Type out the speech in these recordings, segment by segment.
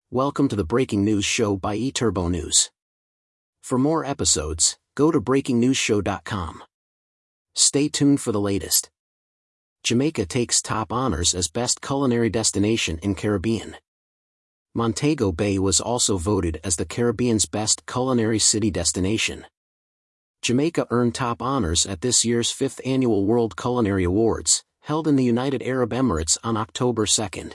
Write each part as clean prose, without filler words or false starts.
Welcome to the Breaking News Show by eTurbo News. For more episodes, go to breakingnewsshow.com. Stay tuned for the latest. Jamaica takes top honors as best culinary destination in Caribbean. Montego Bay was also voted as the Caribbean's best culinary city destination. Jamaica earned top honors at this year's 5th Annual World Culinary Awards, held in the United Arab Emirates on October 2nd.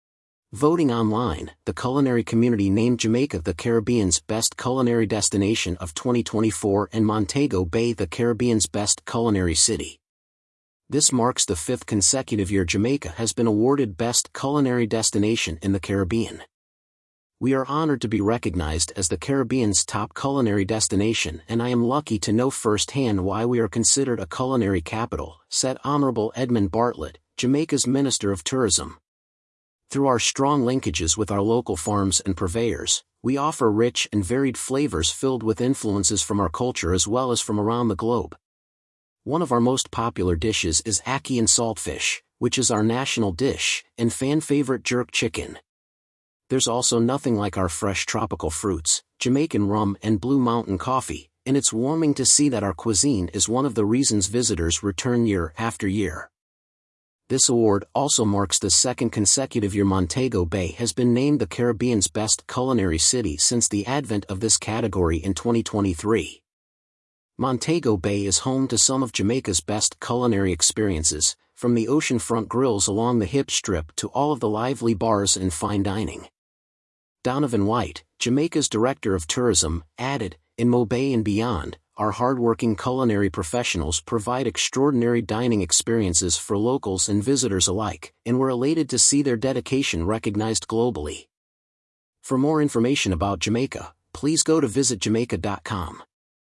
Voting online, the culinary community named Jamaica the Caribbean's best culinary destination of 2024 and Montego Bay the Caribbean's best culinary city. This marks the 5th consecutive year Jamaica has been awarded Best Culinary Destination in the Caribbean. We are honored to be recognized as the Caribbean's top culinary destination, and I am lucky to know firsthand why we are considered a culinary capital, said Honorable Edmund Bartlett, Jamaica's Minister of Tourism. Through our strong linkages with our local farms and purveyors, we offer rich and varied flavors filled with influences from our culture as well as from around the globe. One of our most popular dishes is ackee and saltfish, which is our national dish, and fan-favorite jerk chicken. There's also nothing like our fresh tropical fruits, Jamaican rum and Blue Mountain coffee, and it's warming to see that our cuisine is one of the reasons visitors return year after year. This award also marks the 2nd consecutive year Montego Bay has been named the Caribbean's best culinary city since the advent of this category in 2023. Montego Bay is home to some of Jamaica's best culinary experiences, from the oceanfront grills along the Hip Strip to all of the lively bars and fine dining. Donovan White, Jamaica's Director of Tourism, added, "In Mo Bay and beyond, our hardworking culinary professionals provide extraordinary dining experiences for locals and visitors alike, and we're elated to see their dedication recognized globally." For more information about Jamaica, please go to visitjamaica.com.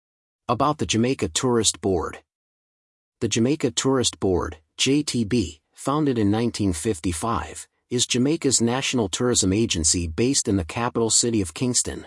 About the Jamaica Tourist Board. The Jamaica Tourist Board, JTB, founded in 1955, is Jamaica's national tourism agency based in the capital city of Kingston.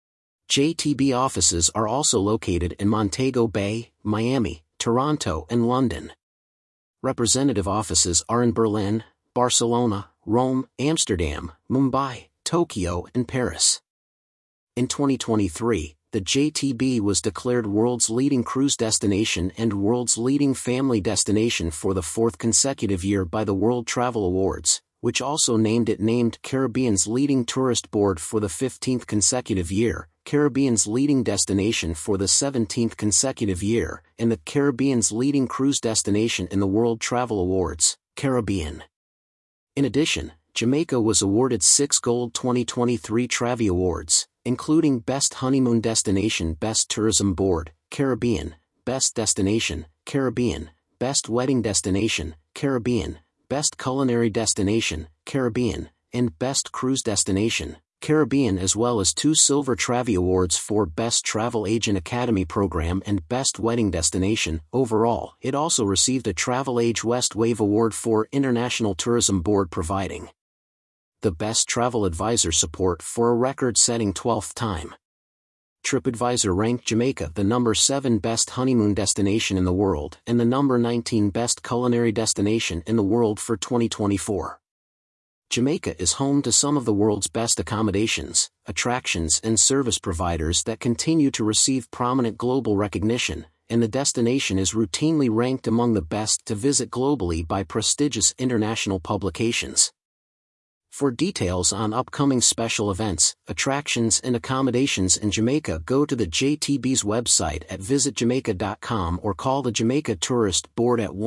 JTB offices are also located in Montego Bay, Miami, Toronto, and London. Representative offices are in Berlin, Barcelona, Rome, Amsterdam, Mumbai, Tokyo, and Paris. In 2023, the JTB was declared world's leading cruise destination and world's leading family destination for the 4th consecutive year by the World Travel Awards, which also named Caribbean's leading tourist board for the 15th consecutive year, Caribbean's leading destination for the 17th consecutive year, and the Caribbean's leading cruise destination in the World Travel Awards, Caribbean. In addition, Jamaica was awarded 6 Gold 2023 Travi Awards, including Best Honeymoon Destination, Best Tourism Board, Caribbean, Best Destination, Caribbean, Best Wedding Destination, Caribbean, Best Culinary Destination, Caribbean, and Best Cruise Destination, Caribbean, as well as 2 Silver Travi Awards for Best Travel Agent Academy Program and Best Wedding Destination. Overall, it also received a Travel Age West Wave Award for International Tourism Board, providing the Best Travel Advisor support for a record-setting 12th time. TripAdvisor ranked Jamaica the number 7 best honeymoon destination in the world and the number 19 best culinary destination in the world for 2024. Jamaica is home to some of the world's best accommodations, attractions, and service providers that continue to receive prominent global recognition, and the destination is routinely ranked among the best to visit globally by prestigious international publications. For details on upcoming special events, attractions, and accommodations in Jamaica, go to the JTB's website at visitjamaica.com or call the Jamaica Tourist Board at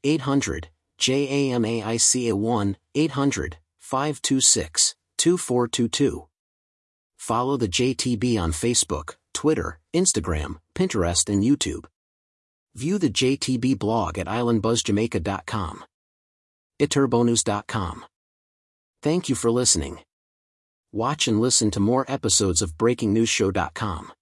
1-800-JAMAICA 1-800-526-2422. Follow the JTB on Facebook, Twitter, Instagram, Pinterest, and YouTube. View the JTB blog at islandbuzzjamaica.com. eTurbonews.com. Thank you for listening. Watch and listen to more episodes of BreakingNewsShow.com.